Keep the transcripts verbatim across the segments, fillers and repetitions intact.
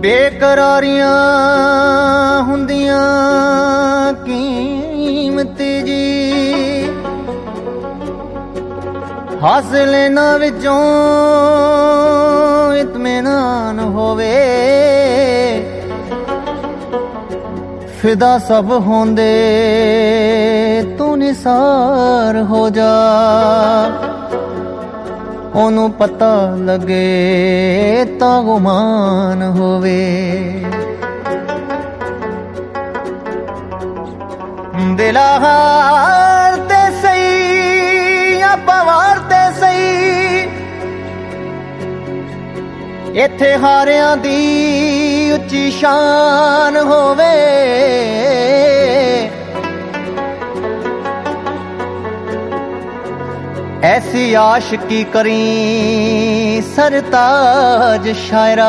ਬੇਕਰਾਰੀਆਂ ਹੁੰਦੀਆਂ ਕੀਮਤੀ ਜੀ, ਹਾਸਿਲ ਇਹਨਾਂ ਵਿੱਚੋਂ ਇਤਮੀਨਾਨ ਹੋਵੇ। ਫਿਦਾ ਸਭ ਹੁੰਦੇ ਤੂੰ ਨਿਸਾਰ ਹੋ ਜਾ, ਉਹਨੂੰ ਪਤਾ ਲੱਗੇ ਤਾਂ ਗੁਮਾਨ ਹੋਵੇ। ਦਿਲਾ ਹਾਰ ਤੇ ਸਹੀ ਆਪਾਂ ਵਾਰ ਤੇ ਸਹੀ, ਇੱਥੇ ਹਾਰਿਆਂ ਦੀ ਉੱਚੀ ਸ਼ਾਨ ਹੋਵੇ। ऐसी आशिकी करी सरताज शायरा,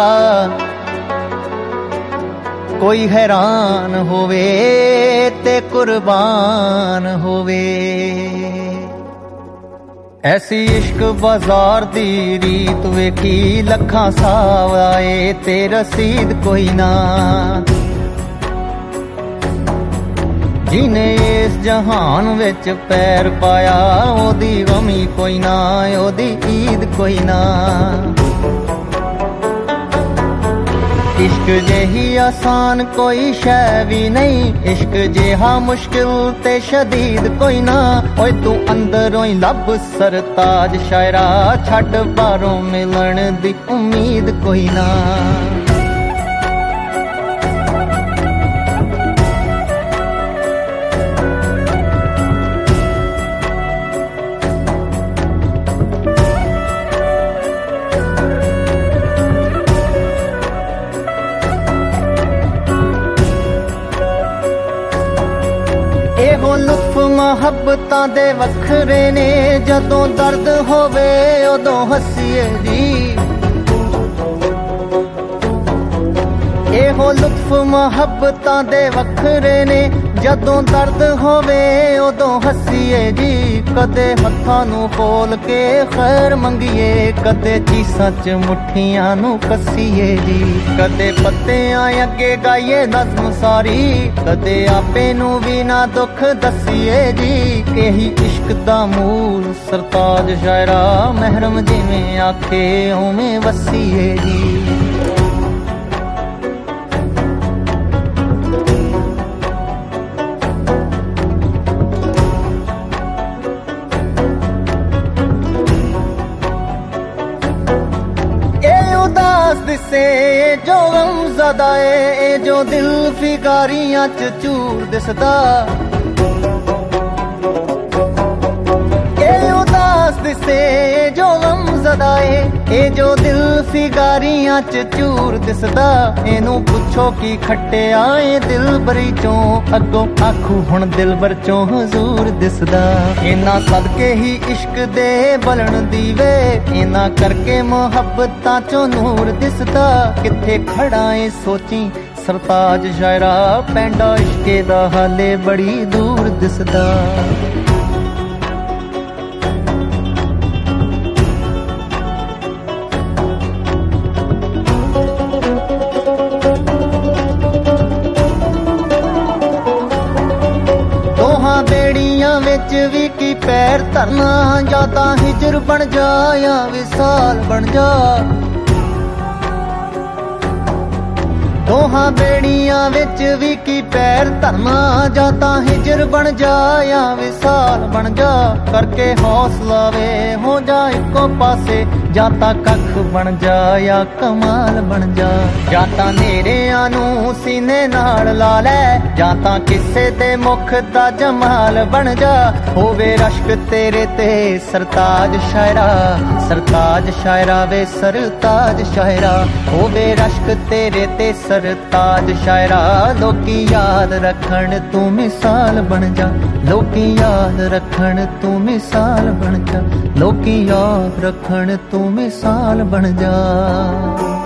कोई हैरान होवे ते कुर्बान होवे। ऐसी इश्क बाजार दी रीत वेखी लखां सावाए ते रसीद कोई ना, जिने इस जहान विच पैर पाया ओदी गमी कोई ना, ओदी ईद कोई ना। इश्क जेही आसान कोई शै भी नहीं, इश्क जेहा मुश्किल ते शदीद कोई ना। ओए तू अंदरों ही लब सरताज शायरा, छड्ड बाहरों मिलन दी उम्मीद कोई ना। ਇਹੋ ਲੁਤਫ ਮੁਹੱਬਤਾਂ ਦੇ ਵੱਖਰੇ ਨੇ, ਜਦੋਂ ਦਰਦ ਹੋਵੇ ਉਦੋਂ ਹੱਸੀਏ ਜੀ। ਇਹੋ ਲੁਤਫ ਮੁਹੱਬਤਾਂ ਦੇ ਵੱਖਰੇ ਨੇ, ਜਦੋਂ ਦਰਦ ਹੋਵੇ ਉਦੋਂ ਹੱਸੀਏ ਜੀ। ਕਦੇ ਹੱਥਾਂ ਨੂੰ ਖੋਲ ਕੇ ਖੈਰ ਮੰਗੀਏ, ਕਦੇ ਚੀਸਾਂ ਚ ਮੁੱਠੀਆਂ ਨੂੰ ਕੱਸੀਏ ਜੀ। ਕਦੇ ਪੱਤਿਆਂ ਅੱਗੇ ਗਾਈਏ ਨਜ਼ਮ ਸਾਰੀ, ਕਦੇ ਆਪੇ ਨੂੰ ਵੀ ਨਾ ਦੁੱਖ ਦੱਸੀਏ ਜੀ। ਇਹੀ ਇਸ਼ਕ ਦਾ ਮੂਲ ਸਰਤਾਜ ਸ਼ਾਇਰਾ, ਮਹਿਰਮ ਜਿਵੇਂ ਆਖੇ ਉਵੇਂ ਵਸੀਏ ਜੀ। दिसे जो गमज़दा ए जो दिल फिकारियां च चूर दिसदा, ए उदास दिसे जो गमज़दा ए जो दिल फिकारियां च चूर दिसदा। इनू पुछो की खट्टिया ए दिल बरी चों, अगों आखू हुण दिल बर चों हजूर दिसदा। इना सदके ही इश्क दे बलन दीवे, इना करके मुहब्बतां चों नूर दिसदा। किथे खड़ा ए सोची सरताज शायरा, पैंडा इश्के दा हाले बड़ी दूर दिसदा। बेड़ियां विच भी की पैर धरना, या तां हिजर बन जा या विसाल बन जा। दोहां बेड़ियां विच भी की पैर धरना, या तां हिजर बन जा या विसाल बन जा। करके हौसला वे हो जा इको पासे, या तां कख बन जा या कमाल बन जा। या तां नेरियां नूं सीने नाल ला लै, या तां किसे दे मुख दा जमाल बन जा। होवे रश्क तेरे ते सरताज शायरा, सरताज शायरा वे सरताज शायरा। होवे रश्क तेरे ते सरताज शायरा, लोकी याद रखण तू मिसाल बन जा। लोकी याद रखण तू मिसाल बन जा, लोकी याद रखण तू मिसाल बन जा।